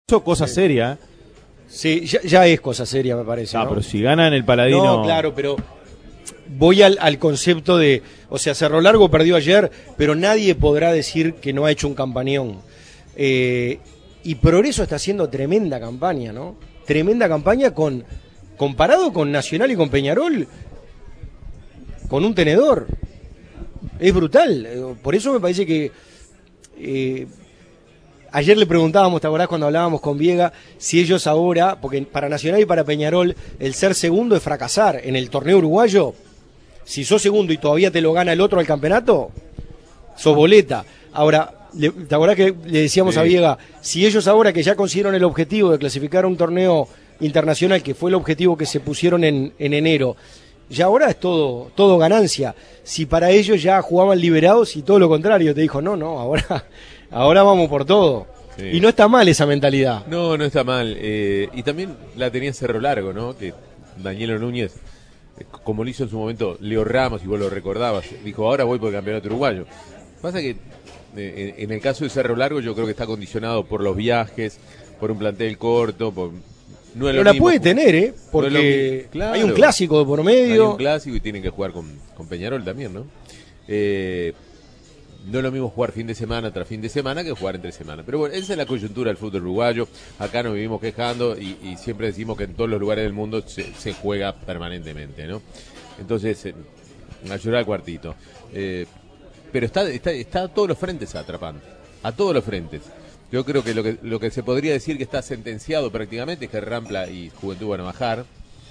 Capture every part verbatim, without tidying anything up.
Eso cosa seria. Sí, ya, ya es cosa seria, me parece. Ah, ¿no? pero si ganan el Paladino. No, claro, pero voy al, al concepto de, o sea, Cerro Largo perdió ayer, pero nadie podrá decir que no ha hecho un campañón. Eh, y Progreso está haciendo tremenda campaña, ¿no? Tremenda campaña con, comparado con Nacional y con Peñarol, con un tenedor. Es brutal. Por eso me parece que eh, ayer le preguntábamos, ¿te acordás cuando hablábamos con Viega, si ellos ahora, porque para Nacional y para Peñarol, el ser segundo es fracasar en el torneo uruguayo? Si sos segundo y todavía te lo gana el otro al campeonato, sos boleta. Ahora, ¿te acordás que le decíamos sí. a Viega, si ellos ahora que ya consiguieron el objetivo de clasificar a un torneo internacional, que fue el objetivo que se pusieron en, en enero, ya ahora es todo, todo ganancia? Si para ellos ya jugaban liberados y todo lo contrario, te dijo, no, no, ahora, ahora vamos por todo. Sí. Y no está mal esa mentalidad. No, no está mal. Eh, y también la tenía en Cerro Largo, ¿no? Que Danielo Núñez, como lo hizo en su momento Leo Ramos, y vos lo recordabas, dijo, ahora voy por el campeonato uruguayo. Pasa que eh, en el caso de Cerro Largo yo creo que está condicionado por los viajes, por un plantel corto, por... No Pero la mismo. Puede tener, ¿eh? Porque no claro, hay un clásico de por medio. Hay un clásico y tienen que jugar con, con Peñarol también, ¿no? Eh, no es lo mismo jugar fin de semana tras fin de semana que jugar entre semana. Pero bueno, esa es la coyuntura del fútbol uruguayo. Acá nos vivimos quejando y, y siempre decimos que en todos los lugares del mundo se, se juega permanentemente, ¿no? Entonces, eh, ayudar al cuartito. Eh, pero está, está, está a todos los frentes atrapando. A todos los frentes. Yo creo que lo, que lo que se podría decir que está sentenciado prácticamente es que Rampla y Juventud van a bajar.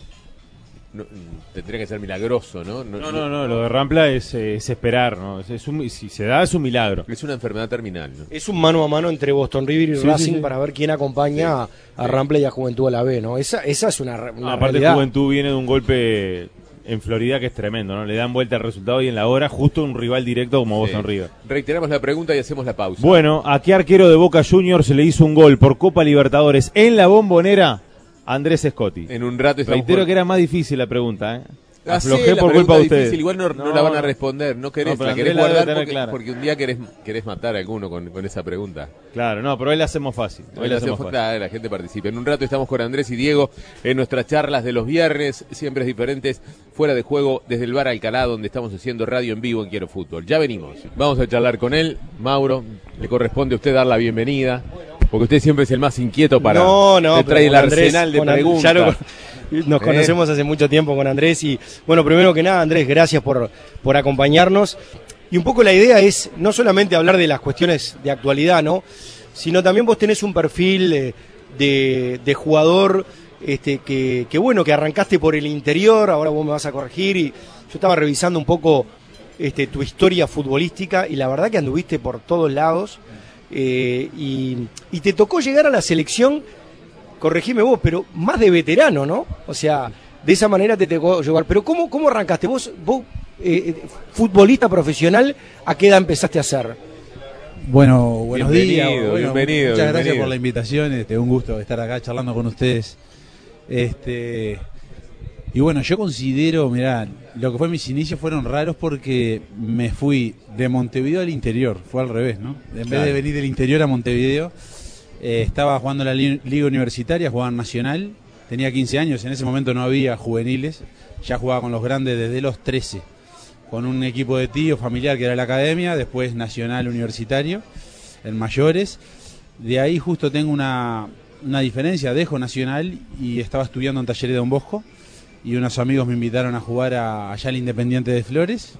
No, tendría que ser milagroso, ¿no? No, no, no, no lo de Rampla es, es esperar, ¿no? Es, es un, si se da es un milagro. Es una enfermedad terminal, ¿no? Es un mano a mano entre Boston River y sí, Racing sí, sí. para ver quién acompaña sí, a Rampla y a Juventud a la B, ¿no? Esa, esa es una, una Aparte realidad. Juventud viene de un golpe en Florida que es tremendo, ¿no? Le dan vuelta al resultado y en la hora justo un rival directo como Boston sí. River. Reiteramos la pregunta y hacemos la pausa. Bueno, ¿a qué arquero de Boca Juniors se le hizo un gol por Copa Libertadores en la Bombonera? Andrés Scotti. En un rato estamos Reitero por... que era más difícil la pregunta, ¿eh? Aflojé ah, sí, por culpa de ustedes. Igual no, no, no la van a responder, no querés, no, la querés guardar la porque, porque un día querés, querés matar a alguno con, con esa pregunta. Claro, no, pero hoy la hacemos fácil. Hoy la hacemos fácil. Claro, la gente participa. En un rato estamos con Andrés y Diego en nuestras charlas de los viernes, siempre diferentes, fuera de juego, desde el bar Alcalá, donde estamos haciendo radio en vivo en Quiero Fútbol. Ya venimos. Vamos a charlar con él. Mauro, le corresponde a usted dar la bienvenida, porque usted siempre es el más inquieto para... No, no, le trae el arsenal de preguntas. Nos conocemos hace mucho tiempo con Andrés y, bueno, primero que nada, Andrés, gracias por, por acompañarnos. Y un poco la idea es no solamente hablar de las cuestiones de actualidad, ¿no? Sino también vos tenés un perfil de, de, de jugador este, que, que, bueno, que arrancaste por el interior, ahora vos me vas a corregir. Y yo estaba revisando un poco este, tu historia futbolística y la verdad que anduviste por todos lados. Eh, y, y te tocó llegar a la selección, corregime vos, pero más de veterano, ¿no? O sea, de esa manera te tocó llevar. Pero ¿cómo, cómo arrancaste? Vos, vos eh, futbolista profesional, ¿a qué edad empezaste a hacer? Bueno, buenos bienvenido, días. Bueno, bienvenido, muchas bienvenido. gracias por la invitación. Este, un gusto estar acá charlando con ustedes. Este, y bueno, yo considero, mirá, lo que fue mis inicios fueron raros porque me fui de Montevideo al interior. Fue al revés, ¿no? En claro. vez de venir del interior a Montevideo, Eh, estaba jugando la li- Liga Universitaria, jugaba en Nacional, tenía quince años, en ese momento no había juveniles, ya jugaba con los grandes desde los trece, con un equipo de tío familiar que era la Academia, después Nacional Universitario, en mayores. De ahí justo tengo una, una diferencia, dejo Nacional y estaba estudiando en Talleres de Don Bosco, y unos amigos me invitaron a jugar a, allá al Independiente de Flores.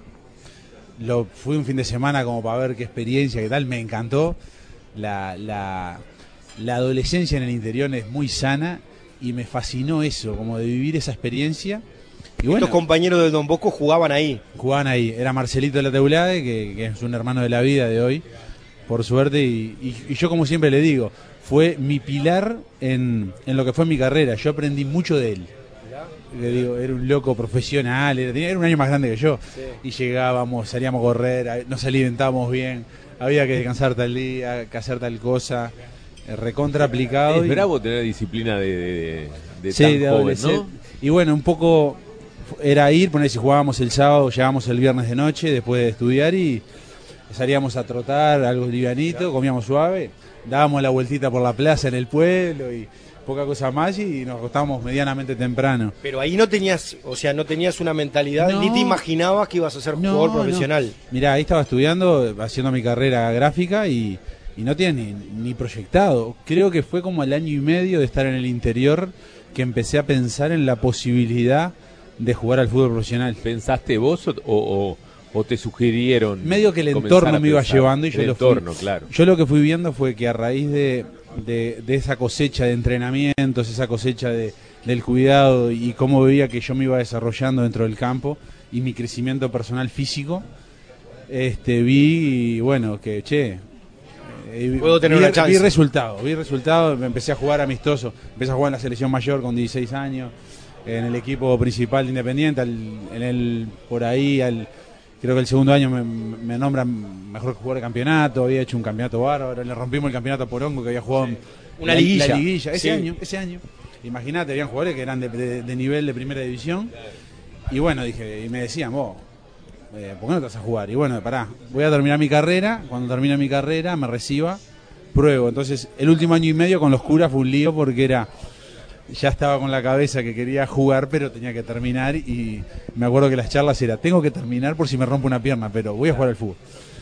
Lo, fui un fin de semana como para ver qué experiencia, qué tal, me encantó. La... la La adolescencia en el interior es muy sana y me fascinó eso, como de vivir esa experiencia. Y bueno, estos compañeros del Don Bosco jugaban ahí. Jugaban ahí. Era Marcelito de la Teulade, que, que es un hermano de la vida de hoy, por suerte. Y, y, y yo, como siempre le digo, fue mi pilar en, en lo que fue mi carrera. Yo aprendí mucho de él. Le digo, era un loco profesional, era, era un año más grande que yo. Sí. Y llegábamos, salíamos a correr, nos alimentábamos bien, había que descansar tal día, que hacer tal cosa. Recontra aplicado. Es y... bravo tener disciplina de, de, de sí, tan de joven, ¿no? Y bueno, un poco era ir, poner si jugábamos el sábado, llegábamos el viernes de noche después de estudiar y salíamos a trotar, algo livianito, comíamos suave, dábamos la vueltita por la plaza en el pueblo y poca cosa más y nos acostábamos medianamente temprano. Pero ahí no tenías, o sea, no tenías una mentalidad, No. ni te imaginabas que ibas a ser No, jugador no. profesional. Mirá, ahí estaba estudiando, haciendo mi carrera gráfica y, y no tenía ni, ni proyectado. Creo que fue como al año y medio de estar en el interior que empecé a pensar en la posibilidad de jugar al fútbol profesional. ¿Pensaste vos o, o, o te sugirieron? Medio que el comenzar entorno a me iba pensar? llevando y yo el lo fui- entorno, claro. Yo lo que fui viendo fue que a raíz de, de, de esa cosecha de entrenamientos, esa cosecha de, del cuidado y cómo veía que yo me iba desarrollando dentro del campo y mi crecimiento personal físico, este vi, bueno, que che, eh, Puedo tener vi, una chance. vi resultado, vi resultado, me empecé a jugar amistoso, empecé a jugar en la selección mayor con dieciséis años, en el equipo principal de Independiente, al, en el por ahí al creo que el segundo año me, me nombran mejor jugador de campeonato, había hecho un campeonato bárbaro, le rompimos el campeonato a Porongo que había jugado en Una la, liguilla. la liguilla, ese Sí. año, ese año. Imagínate, habían jugadores que eran de, de- de nivel de primera división. Y bueno, dije, y me decían, vos, eh, ¿por qué no te vas a jugar? Y bueno, pará, voy a terminar mi carrera, cuando termine mi carrera, me reciba, pruebo. Entonces, el último año y medio con los curas fue un lío porque era, ya estaba con la cabeza que quería jugar, pero tenía que terminar y me acuerdo que las charlas era, tengo que terminar por si me rompo una pierna, pero voy a jugar al fútbol.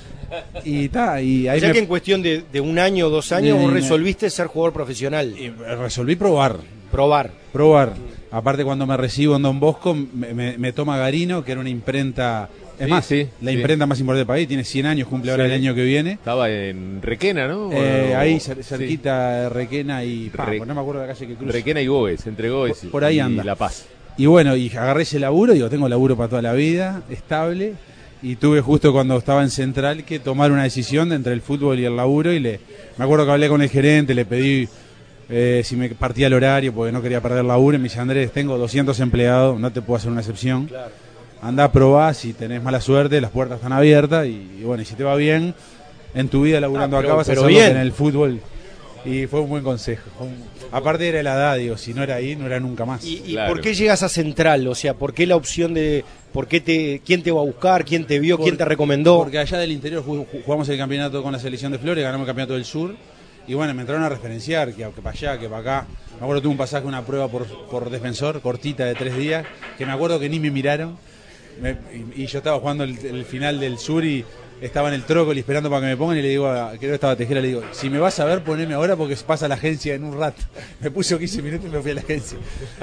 Y ta, y ahí O sea me- que en cuestión de, de un año o dos años De- vos resolviste ser jugador profesional, y resolví probar, probar. probar. Aparte cuando me recibo en Don Bosco, me, me- me toma Garino, que era una imprenta, es Sí, más, sí, la sí. imprenta más importante del país, tiene cien años, cumple ahora Sí. el año que viene. Estaba en Requena, ¿no? Eh, O- ahí sí. cer- cerquita de Requena y pa, Re- pues no me acuerdo de la calle que cruza. Requena y Gómez, entre Gómez Por- por ahí y anda. La Paz. Y bueno, y agarré ese laburo, digo, tengo laburo para toda la vida, estable, y tuve justo cuando estaba en Central que tomar una decisión de entre el fútbol y el laburo, y le me acuerdo que hablé con el gerente, le pedí eh, si me partía el horario, porque no quería perder el laburo, y me dice, Andrés, tengo doscientos empleados, no te puedo hacer una excepción, andá a probar, si tenés mala suerte, las puertas están abiertas, y, y bueno, y si te va bien, en tu vida laburando Ah, pero- acá vas a pero hacer lo bien. que en el fútbol, y fue un buen consejo. Fue un- aparte era la edad, digo, si no era ahí, no era nunca más. ¿Y, y Claro. por qué llegas a Central? O sea, ¿por qué la opción de por qué te quién te va a buscar, quién te vio, quién te recomendó? Porque allá del interior ju- ju- jugamos el campeonato con la selección de Flores, ganamos el campeonato del sur. Y bueno, me entraron a referenciar, que, que para allá, que para acá. Me acuerdo tuve un pasaje, una prueba por, por defensor, cortita de tres días, que me acuerdo que ni me miraron. Me- y, y yo estaba jugando el, el final del sur y estaba en el trócoli esperando para que me pongan y le digo, a, creo que estaba Tejera, le digo, si me vas a ver, poneme ahora porque pasa a la agencia en un rato. Me puso quince minutos y me fui a la agencia.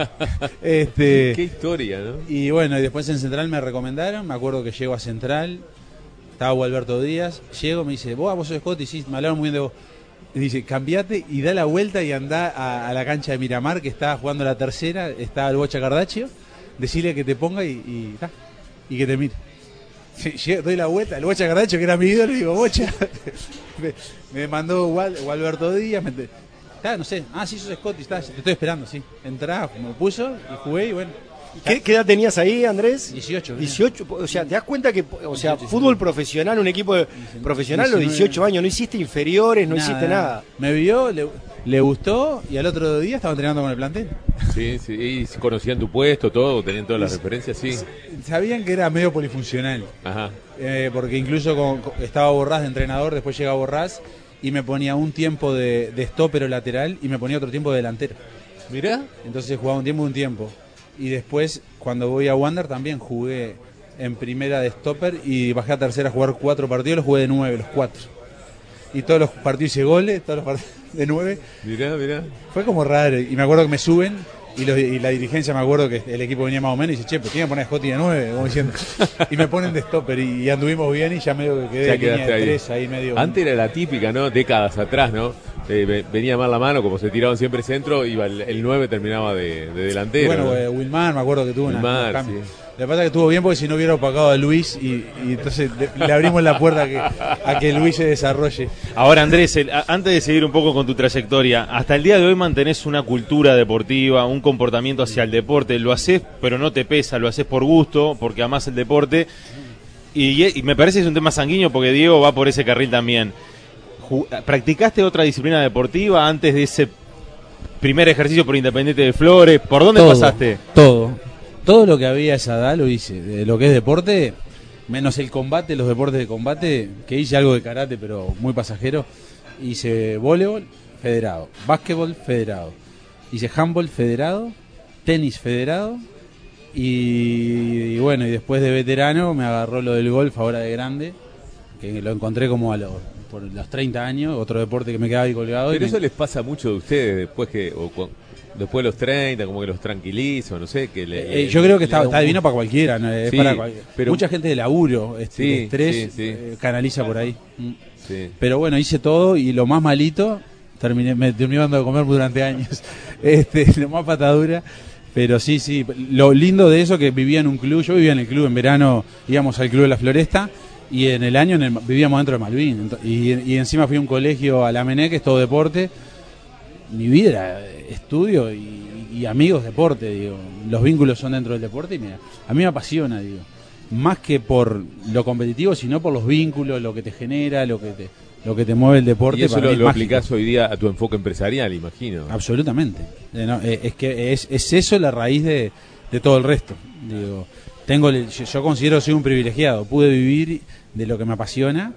este, Qué historia, ¿no? y bueno, y después en Central me recomendaron, me acuerdo que llego a Central, estaba Alberto Díaz, llego, me dice, vos, vos sos Scott, y sí, me hablaron muy bien de vos. Y dice, cambiate y da la vuelta y anda a, a la cancha de Miramar, que estaba jugando la tercera, está el Bocha Cardaccio, decirle que te ponga y, y, ta, y que te mire. Sí, llego, doy la vuelta, el Bocha Cardaccio, que era mi ídolo, y digo, Bocha, me, me mandó Wal- Alberto Díaz, me, ta, no sé, ah, sí, sos Scott, está, te estoy esperando, sí. Entrá, me puso y jugué y bueno. ¿Qué, qué edad tenías ahí, Andrés? dieciocho. dieciocho, o sea, ¿te das cuenta que, o sea, dieciocho, fútbol profesional, un equipo de- profesional, los dieciocho años, no hiciste inferiores, no hiciste nada? Me vio, le, le gustó y al otro día estaba entrenando con el plantel. Sí, sí. Y conocían tu puesto, todo, tenían todas las referencias, sí. Sabían que era medio polifuncional, Ajá. eh, porque incluso con- con- estaba Borrás de entrenador, después llega Borrás y me ponía un tiempo de, de stopper o lateral y me ponía otro tiempo de delantero. Mirá. Entonces jugaba un tiempo y un tiempo. Y después, cuando voy a Wander, también jugué en primera de stopper y bajé a tercera a jugar cuatro partidos, los jugué de nueve, los cuatro. Y todos los partidos hice goles, todos los partidos de nueve. Mirá, mirá. Fue como raro. Y me acuerdo que me suben y, los- y la dirigencia, me acuerdo que el equipo venía más o menos y dice, che, pero tiene que poner a Scotty de nueve, como diciendo. Y me ponen de stopper y, y anduvimos bien y ya medio que quedé Ya en línea quedaste de ahí. tres ahí medio. Antes era la típica, ¿no? Décadas atrás, ¿no? Eh, ve- venía mal la mano, como se tiraban siempre centro, iba el, el nueve terminaba de, de Y delantero. bueno, ¿no? eh, Wilmar, me acuerdo que tuvo una- Wilmar, unos cambios. sí. Lo que pasa es que estuvo bien porque si no hubiera opacado a Luis y, y entonces le, le abrimos la puerta a que, a que Luis se desarrolle. Ahora, Andrés, el- a- antes de seguir un poco con tu trayectoria, hasta el día de hoy mantenés una cultura deportiva, un comportamiento hacia el deporte. Lo haces, pero no te pesa, lo haces por gusto, porque amás el deporte. Y, y me parece que es un tema sanguíneo porque Diego va por ese carril también. Ju- ¿Practicaste otra disciplina deportiva antes de ese primer ejercicio por Independiente de Flores? ¿Por dónde Todo, pasaste? Todo. Todo lo que había a esa edad lo hice. De lo que es deporte, menos el combate, los deportes de combate, que hice algo de karate, pero muy pasajero. hice voleibol federado, básquetbol federado, hice handball federado, tenis federado y, y bueno, y después de veterano me agarró lo del golf ahora de grande, que lo encontré como a los, por los treinta años, otro deporte que me quedaba ahí colgado. Pero y eso me... les pasa mucho de ustedes después que o, cu- después de los treinta, como que los tranquilizo, no sé, que le, Eh, le- yo creo que le está, da está un- divino para cualquiera, ¿no? Es Sí, para cual- pero- mucha gente de laburo, este, Sí, de estrés, sí, sí. eh, canaliza por ahí. Mm. Sí. Pero bueno, hice todo y lo más malito, terminé, me terminé dando de comer durante años, este, lo más patadura. Pero sí, sí, lo lindo de eso que vivía en un club, yo vivía en el club en verano, íbamos al club de la Floresta y en el año en el- vivíamos dentro de Malvin. Ento- Y, y encima fui a un colegio a la Mené, que es todo deporte. Mi vida era estudio y, y amigos deporte, digo. Los vínculos son dentro del deporte y mira, a mí me apasiona, digo. Más que por lo competitivo, sino por los vínculos, lo que te genera, lo que te, lo que te mueve el deporte. Y eso para lo, mí es lo mágico. aplicás hoy día a tu enfoque empresarial, imagino. Absolutamente. Eh, no, eh, es que es, es eso la raíz de, de todo el resto. Digo, tengo, el- yo, yo considero que soy un privilegiado. Pude vivir de lo que me apasiona.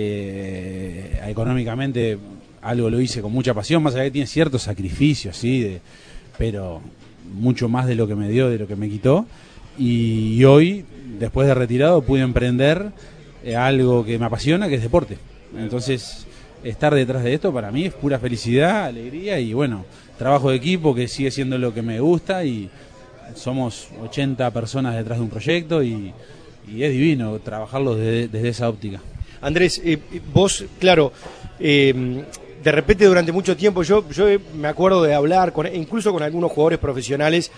Eh, económicamente algo lo hice con mucha pasión, más allá que tiene ciertos sacrificios, sí, de, pero mucho más de lo que me dio, de lo que me quitó. Y, y hoy, después de retirado, pude emprender eh, algo que me apasiona, que es deporte. Entonces, estar detrás de esto para mí es pura felicidad, alegría y bueno, trabajo de equipo que sigue siendo lo que me gusta y somos ochenta personas detrás de un proyecto y, y es divino trabajarlo desde, desde esa óptica. Andrés, eh, vos, claro, eh, de repente durante mucho tiempo yo, yo me acuerdo de hablar con, incluso con algunos jugadores profesionales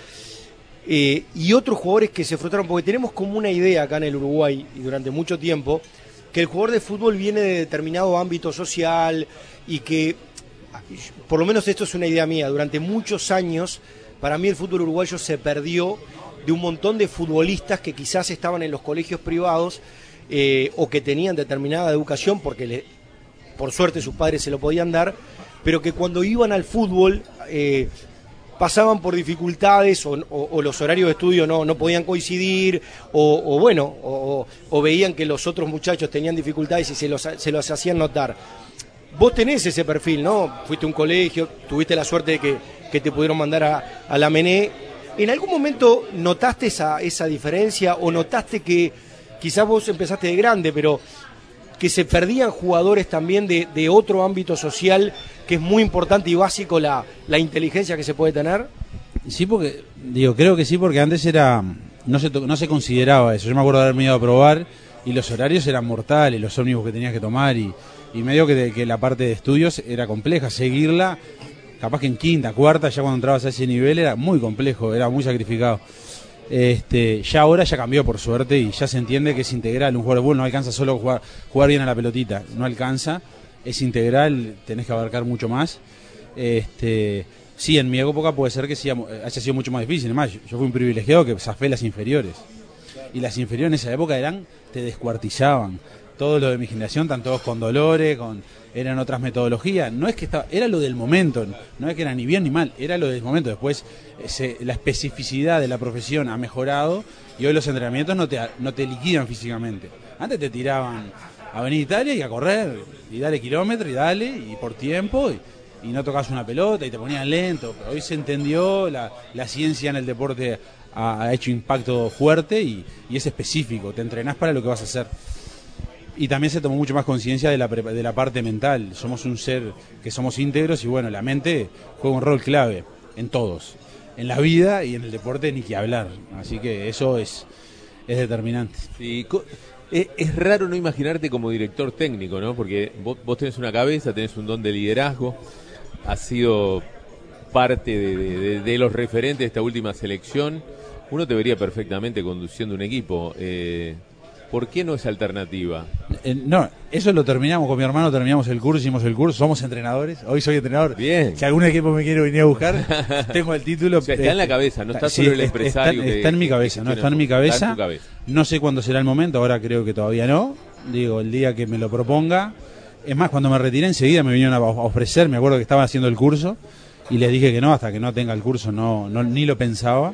eh, y otros jugadores que se frustraron, porque tenemos como una idea acá en el Uruguay y durante mucho tiempo que el jugador de fútbol viene de determinado ámbito social y que, por lo menos esto es una idea mía, durante muchos años para mí el fútbol uruguayo se perdió de un montón de futbolistas que quizás estaban en los colegios privados eh, o que tenían determinada educación porque le, por suerte sus padres se lo podían dar, pero que cuando iban al fútbol eh, pasaban por dificultades o, o, o los horarios de estudio no, no podían coincidir o, o bueno, o, o veían que los otros muchachos tenían dificultades y se los, se los hacían notar. Vos tenés ese perfil, ¿no? Fuiste a un colegio, tuviste la suerte de que, que te pudieron mandar a, a la Mené. ¿En algún momento notaste esa, esa diferencia o notaste que quizás vos empezaste de grande, pero que se perdían jugadores también de, de otro ámbito social que es muy importante y básico la, la inteligencia que se puede tener? Sí, porque, digo, creo que sí, porque antes era, no se, to- no se consideraba eso. Yo me acuerdo de haberme ido a probar y los horarios eran mortales, los ómnibus que tenías que tomar y, y medio que, de- que la parte de estudios era compleja, seguirla, capaz que en quinta, cuarta, ya cuando entrabas a ese nivel era muy complejo, era muy sacrificado. Este, ya ahora ya cambió por suerte y ya se entiende que es integral. Un jugador de fútbol no alcanza solo jugar, jugar bien a la pelotita, no alcanza, es integral, tenés que abarcar mucho más. Este, sí, en mi época puede ser que sí, haya sido mucho más difícil. Además, yo fui un privilegiado que zafé las inferiores. Y las inferiores en esa época eran, te descuartizaban. Todos los de mi generación están todos con dolores, con eran otras metodologías. No es que estaba, era lo del momento, no es que era ni bien ni mal, era lo del momento. Después ese, la especificidad de la profesión ha mejorado y hoy los entrenamientos no te, no te liquidan físicamente. Antes te tiraban a venir a Italia y a correr, y dale kilómetro y dale, y por tiempo, y, y no tocabas una pelota y te ponían lento. Pero hoy se entendió, la, la ciencia en el deporte ha, ha hecho impacto fuerte y, y es específico, te entrenás para lo que vas a hacer. Y también se tomó mucho más conciencia de la, de la parte mental. Somos un ser que somos íntegros y bueno, la mente juega un rol clave en todos. En la vida y en el deporte ni que hablar. Así que eso es, es determinante. Sí, co- es, es raro no imaginarte como director técnico, ¿no? Porque vos, vos tenés una cabeza, tenés un don de liderazgo, has sido parte de, de, de, de los referentes de esta última selección. Uno te vería perfectamente conduciendo un equipo. Eh, ¿Por qué no es alternativa? Eh, no, eso lo terminamos con mi hermano, terminamos el curso, hicimos el curso, somos entrenadores, hoy soy entrenador. Bien. Si algún equipo me quiere venir a buscar, tengo el título. O sea, está en la cabeza, no está sí, solo el es- empresario. Está, que- está en mi que cabeza, no gestiona está en mi todo, está cabeza. en tu cabeza. No sé cuándo será el momento, ahora creo que todavía no. Digo, el día que me lo proponga. Es más, cuando me retiré enseguida me vinieron a ofrecer, me acuerdo que estaban haciendo el curso y les dije que no, hasta que no tenga el curso no, no ni lo pensaba.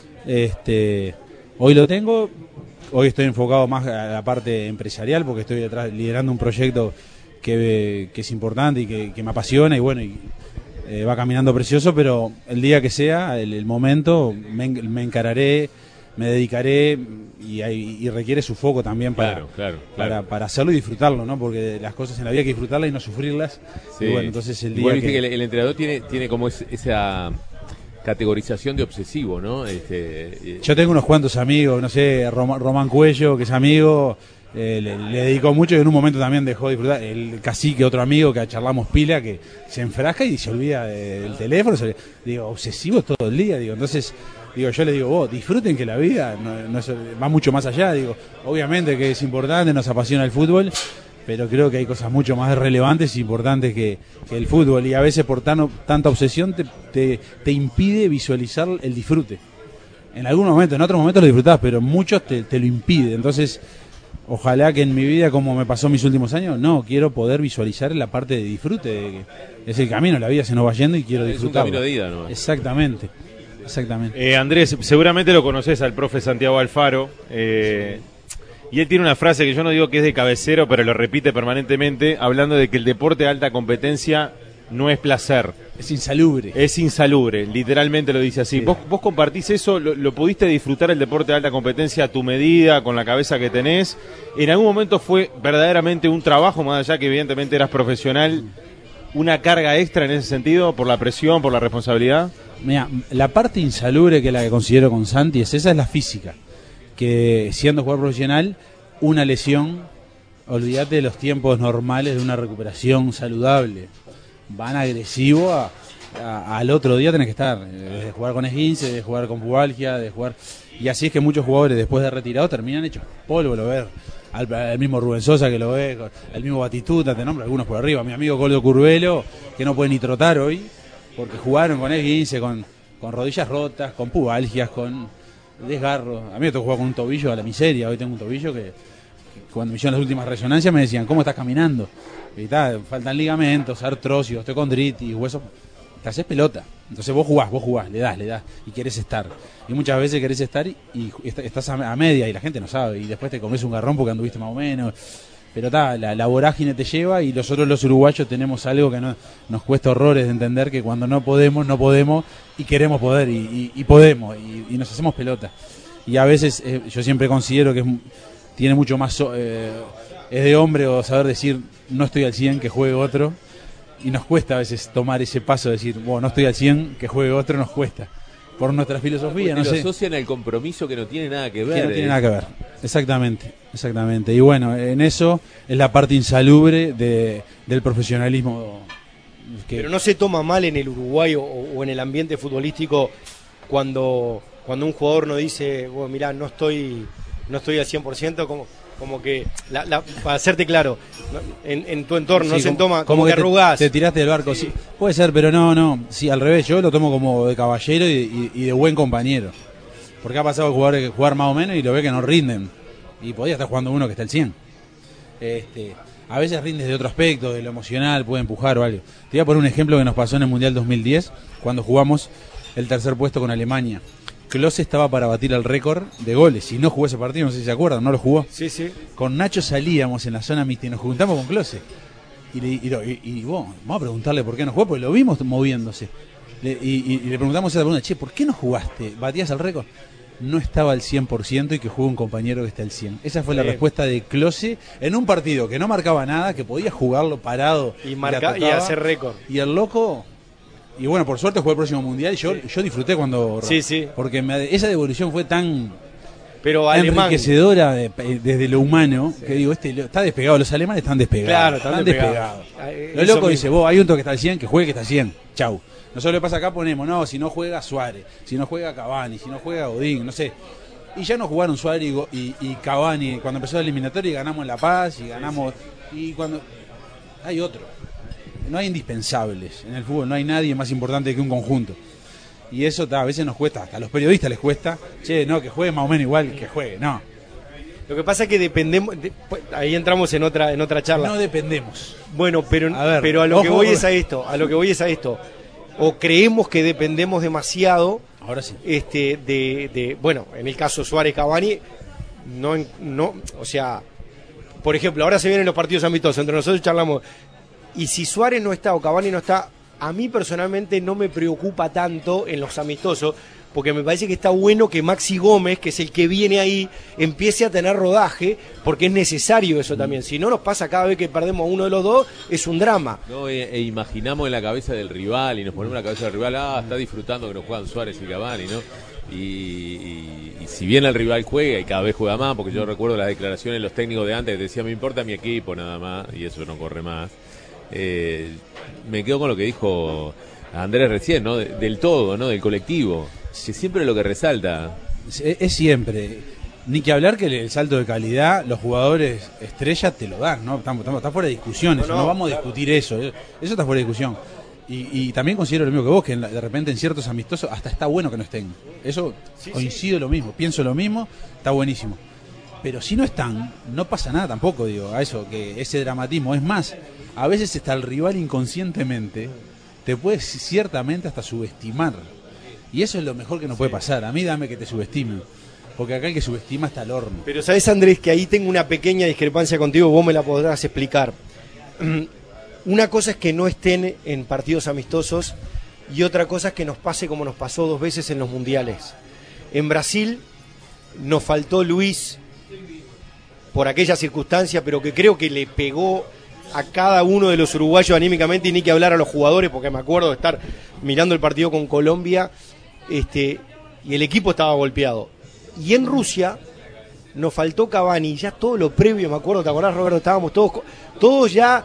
Este, hoy lo tengo. Hoy estoy enfocado más a la parte empresarial porque estoy detrás liderando un proyecto que, que es importante y que, que me apasiona y bueno, y, eh, va caminando precioso, pero el día que sea, el, el momento, me, me encararé, me dedicaré y, y requiere su foco también para, claro, claro, claro. para para hacerlo y disfrutarlo, ¿no? Porque las cosas en la vida hay que disfrutarlas y no sufrirlas. Sí. Y bueno, entonces el día Igual viste que... que el, el entrenador tiene tiene como es, esa categorización de obsesivo, ¿no? Este, Yo tengo unos cuantos amigos, no sé, Rom, Román Cuello, que es amigo, eh, le, le dedicó mucho y en un momento también dejó de disfrutar. El Cacique, otro amigo que charlamos pila, que se enfrasca y se olvida de, del teléfono. Se, digo, obsesivo todo el día, digo, entonces... Digo, yo le digo, vos, disfruten que la vida no, no es, va mucho más allá. Digo, obviamente que es importante, nos apasiona el fútbol, pero creo que hay cosas mucho más relevantes e importantes que, que el fútbol. Y a veces por tan, tanta obsesión te, te, te impide visualizar el disfrute. En algún momento, en otros momentos lo disfrutás, pero en muchos te, te lo impide. Entonces, ojalá que en mi vida, como me pasó en mis últimos años, no, quiero poder visualizar la parte de disfrute. De que es el camino, la vida se nos va yendo y quiero disfrutarlo. Es un camino de ida, ¿no? Exactamente. Exactamente. Eh, Andrés, seguramente lo conoces al profe Santiago Alfaro, eh, y él tiene una frase que yo no digo que es de cabecero, pero lo repite permanentemente, hablando de que el deporte de alta competencia no es placer. Es insalubre. Es insalubre, literalmente lo dice así. Sí. ¿Vos, vos compartís eso? ¿Lo, ¿Lo pudiste disfrutar el deporte de alta competencia a tu medida, con la cabeza que tenés? ¿En algún momento fue verdaderamente un trabajo, más allá que evidentemente eras profesional, una carga extra en ese sentido, por la presión, por la responsabilidad? Mira, la parte insalubre que la que considero con Santi es esa, es la física. Que siendo jugador profesional, una lesión, olvídate de los tiempos normales de una recuperación saludable. Van agresivo a, a, al otro día tenés que estar. De jugar con esguince, de jugar con pubalgia, de jugar. Y así es que muchos jugadores después de retirado terminan hechos polvo, lo ves. Al, al mismo Rubén Sosa que lo ve, el mismo Batistuta, te nombro algunos por arriba. Mi amigo Coldo Curvelo, que no puede ni trotar hoy. Porque jugaron con esguince, con, con rodillas rotas, con pubalgias, con desgarros. A mí me tocó jugar con un tobillo a la miseria. Hoy tengo un tobillo que, que cuando me hicieron las últimas resonancias me decían, ¿cómo estás caminando? Y ta, faltan ligamentos, artrosis, osteocondritis, huesos. Te haces pelota. Entonces vos jugás, vos jugás, le das, le das y querés estar. Y muchas veces querés estar y, y estás a, a media y la gente no sabe. Y después te comes un garrón porque anduviste más o menos. Pero ta, la, la vorágine te lleva y nosotros los uruguayos tenemos algo que no, nos cuesta horrores de entender, que cuando no podemos, no podemos y queremos poder y, y, y podemos y, y nos hacemos pelota. Y a veces eh, yo siempre considero que es, tiene mucho más, eh, es de hombre o saber decir no estoy al cien, que juegue otro, y nos cuesta a veces tomar ese paso de decir, bueno, no estoy al cien, que juegue otro, nos cuesta. Por nuestra filosofía, no lo sé. asocian al compromiso que no tiene nada que ver. Que no tiene eh. nada que ver, exactamente, exactamente. Y bueno, en eso es la parte insalubre de, del profesionalismo. Que... Pero no se toma mal en el Uruguay o, o en el ambiente futbolístico cuando, cuando un jugador no dice, bueno, mirá, no estoy, no estoy al cien por ciento, como... Como que, la, la, para hacerte claro, en, en tu entorno sí, no se como, toma, como, como que, que arrugás. Te, te tiraste del barco, sí. Sí. Puede ser, pero no, no. Sí, al revés, yo lo tomo como de caballero y, y, y de buen compañero. Porque ha pasado jugadores que jugar más o menos y lo ve que no rinden. Y podía estar jugando uno que está al cien. Este, a veces rindes de otro aspecto, de lo emocional, puede empujar o algo. Te voy a poner un ejemplo que nos pasó en el Mundial dos mil diez, cuando jugamos el tercer puesto con Alemania. Klose estaba para batir el récord de goles. Si no jugó ese partido, no sé si se acuerdan, no lo jugó. Sí, sí. Con Nacho salíamos en la zona mixta y nos juntamos con Klose. Y, le, y, y, y bueno, vamos a preguntarle por qué no jugó, porque lo vimos moviéndose. Le, y, y le preguntamos esa pregunta, che, ¿por qué no jugaste? ¿Batías el récord? No estaba al cien por ciento y que jugó un compañero que está al cien. Esa fue la sí. respuesta de Klose en un partido que no marcaba nada, que podía jugarlo parado. Y, marca, y, y hacer récord. Y el loco... Y bueno, por suerte jugué el próximo mundial y yo, sí. yo disfruté cuando... Sí, sí. Porque me, esa devolución fue tan Pero enriquecedora de, desde lo humano, sí. que digo, este está despegado, los alemanes están despegados. Claro, están, están despegados. despegados. Lo loco dice, vos, hay un toque que está al cien, que juegue que está al cien. Chau. Nosotros le pasa acá, ponemos, no, si no juega Suárez, si no juega Cavani, si no juega Godín, no sé. Y ya no jugaron Suárez y, y, y Cavani cuando empezó la eliminatoria y ganamos en La Paz y ganamos... Sí, sí. Y cuando... Hay otro. No hay indispensables en el fútbol, no hay nadie más importante que un conjunto. Y eso ta, a veces nos cuesta, hasta a los periodistas les cuesta, che, no, que juegue más o menos igual, que juegue, no. Lo que pasa es que dependemos, de, ahí entramos en otra en otra charla. No dependemos. Bueno, pero a, ver, pero a lo ojo, que voy es a esto, a lo que voy es a esto. O creemos que dependemos demasiado, ahora sí. Este, de, de bueno, en el caso Suárez Cavani, no, no, o sea, por ejemplo, ahora se vienen los partidos amistosos, entre nosotros charlamos, y si Suárez no está o Cavani no está, a mí personalmente no me preocupa tanto en los amistosos, porque me parece que está bueno que Maxi Gómez, que es el que viene ahí, empiece a tener rodaje, porque es necesario eso también. Si no nos pasa cada vez que perdemos a uno de los dos, es un drama. No, e, e imaginamos en la cabeza del rival y nos ponemos en la cabeza del rival, ah, está disfrutando que nos juegan Suárez y Cavani, ¿no? Y, y, y si bien el rival juega y cada vez juega más, porque yo recuerdo las declaraciones de los técnicos de antes que decían, me importa mi equipo nada más, y eso no corre más. Eh, me quedo con lo que dijo Andrés recién, ¿no? De, del todo, ¿no? Del colectivo. Que siempre lo que resalta. Es, es siempre. Ni que hablar que el, el salto de calidad, los jugadores estrella te lo dan, ¿no? Estamos, estamos, está fuera de discusión, no, no, no vamos claro. a discutir eso. Eso está fuera de discusión. Y, y también considero lo mismo que vos, que de repente en ciertos amistosos hasta está bueno que no estén. Eso sí, coincido sí. lo mismo, pienso lo mismo, está buenísimo. Pero si no están, no pasa nada tampoco, digo, a eso, que ese dramatismo. Es más, a veces hasta el rival inconscientemente te puede ciertamente hasta subestimar. Y eso es lo mejor que nos puede pasar. A mí dame que te subestimen. Porque acá el que subestima está al horno. Pero sabes, Andrés, que ahí tengo una pequeña discrepancia contigo, vos me la podrás explicar. Una cosa es que no estén en partidos amistosos y otra cosa es que nos pase como nos pasó dos veces en los mundiales. En Brasil nos faltó Luis por aquella circunstancia, pero que creo que le pegó a cada uno de los uruguayos anímicamente, y ni que hablar a los jugadores, porque me acuerdo de estar mirando el partido con Colombia, este, y el equipo estaba golpeado. Y en Rusia nos faltó Cavani, ya todo lo previo, me acuerdo, ¿te acordás, Roberto? Estábamos todos, todos ya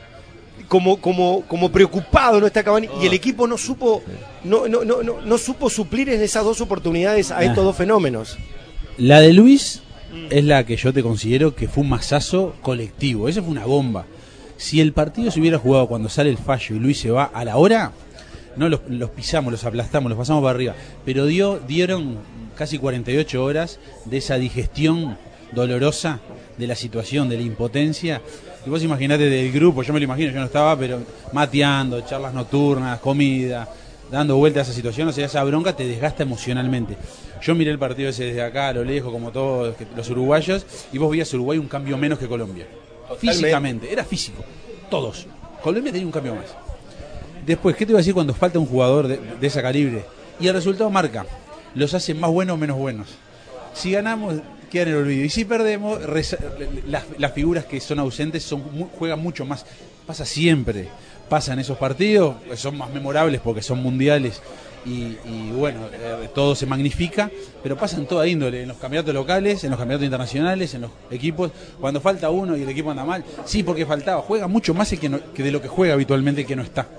como, como, como preocupados, ¿no? Está Cavani, y el equipo no supo, no, no, no, no, no supo suplir en esas dos oportunidades a estos dos fenómenos. La de Luis es la que yo te considero que fue un masazo colectivo, esa fue una bomba. Si el partido se hubiera jugado cuando sale el fallo y Luis se va a la hora, no los, los pisamos, los aplastamos, los pasamos para arriba. Pero dio, dieron casi cuarenta y ocho horas de esa digestión dolorosa de la situación, de la impotencia. Y vos imaginate del grupo, yo me lo imagino, yo no estaba, pero mateando, charlas nocturnas, comida, dando vueltas a esa situación, o sea, esa bronca te desgasta emocionalmente. Yo miré el partido ese desde acá, a lo lejos, como todos los uruguayos, y vos veías Uruguay un cambio menos que Colombia. Totalmente. Físicamente, era físico, todos. Colombia tenía un cambio más. Después, ¿qué te iba a decir cuando falta un jugador de, de esa calibre? Y el resultado marca, los hace más buenos o menos buenos. Si ganamos, quedan en el olvido. Y si perdemos, reza, las, las figuras que son ausentes son, juegan mucho más. Pasa siempre, pasa en esos partidos, son más memorables porque son mundiales. Y, y bueno, eh, todo se magnifica, pero pasa en toda índole, en los campeonatos locales, en los campeonatos internacionales, en los equipos, cuando falta uno y el equipo anda mal, sí, porque faltaba, juega mucho más el que, no, que de lo que juega habitualmente el que no está.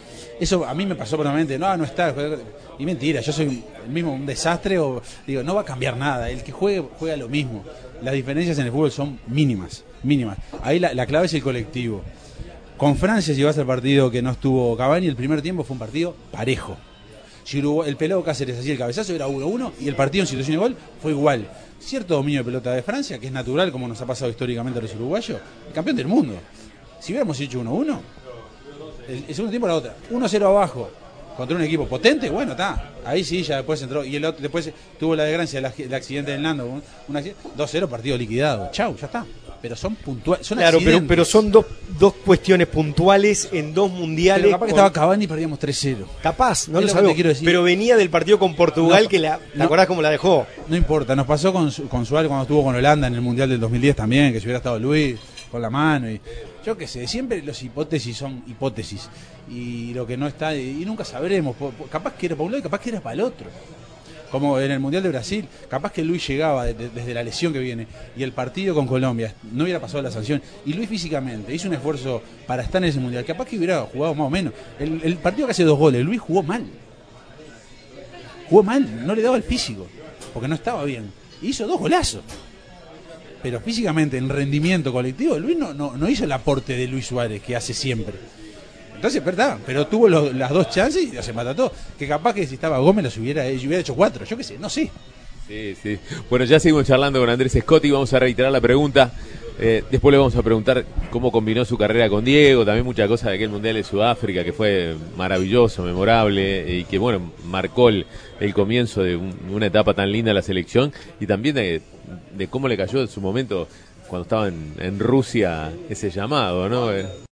Eso a mí me pasó personalmente, no, no está, y mentira, yo soy el mismo un desastre, o digo, no va a cambiar nada, el que juegue, juega lo mismo, las diferencias en el fútbol son mínimas, mínimas, ahí la, la clave es el colectivo. Con Francia, si vas al partido que no estuvo Cavani, el primer tiempo fue un partido parejo. Si Uruguay, el pelado Cáceres hacía el cabezazo, era uno uno, y el partido en situación igual fue igual. Cierto dominio de pelota de Francia, que es natural, como nos ha pasado históricamente a los uruguayos, el campeón del mundo. Si hubiéramos hecho uno uno, el, el segundo tiempo era otra, uno cero abajo, contra un equipo potente, bueno, está, ahí sí, ya después entró, y el otro, después tuvo la desgracia del el accidente del Nando, un, un dos cero, partido liquidado, chau, ya está. Pero son puntuales, son claro, pero, pero son dos, dos cuestiones puntuales en dos mundiales. Pero capaz que con... estaba Cavani y perdíamos tres cero. Capaz, no es lo sabemos, pero venía del partido con Portugal, no, que la, ¿te no, acordás cómo la dejó? No importa, nos pasó con, con Suárez cuando estuvo con Holanda en el Mundial del dos mil diez también, que si hubiera estado Luis con la mano y yo qué sé, siempre los hipótesis son hipótesis y lo que no está, y, y nunca sabremos, capaz que era para un lado y capaz que era para el otro. Como en el Mundial de Brasil, capaz que Luis llegaba de, de, desde la lesión que viene y el partido con Colombia no hubiera pasado la sanción y Luis físicamente hizo un esfuerzo para estar en ese Mundial, capaz que hubiera jugado más o menos. El, el partido que hace dos goles, Luis jugó mal. Jugó mal, no le daba el físico, porque no estaba bien. Hizo dos golazos. Pero físicamente, en rendimiento colectivo, Luis no, no, no hizo el aporte de Luis Suárez, que hace siempre. Entonces, verdad, pero tuvo los, las dos chances y se mató. Que capaz que si estaba Gómez los hubiera, hubiera hecho cuatro, yo qué sé, no sé. Sí, sí. Bueno, ya seguimos charlando con Andrés Scotti, vamos a reiterar la pregunta. Eh, después le vamos a preguntar cómo combinó su carrera con Diego, también muchas cosas de aquel Mundial de Sudáfrica que fue maravilloso, memorable y que, bueno, marcó el, el comienzo de un, una etapa tan linda de la selección y también de, de cómo le cayó en su momento cuando estaba en, en Rusia ese llamado, ¿no? Eh,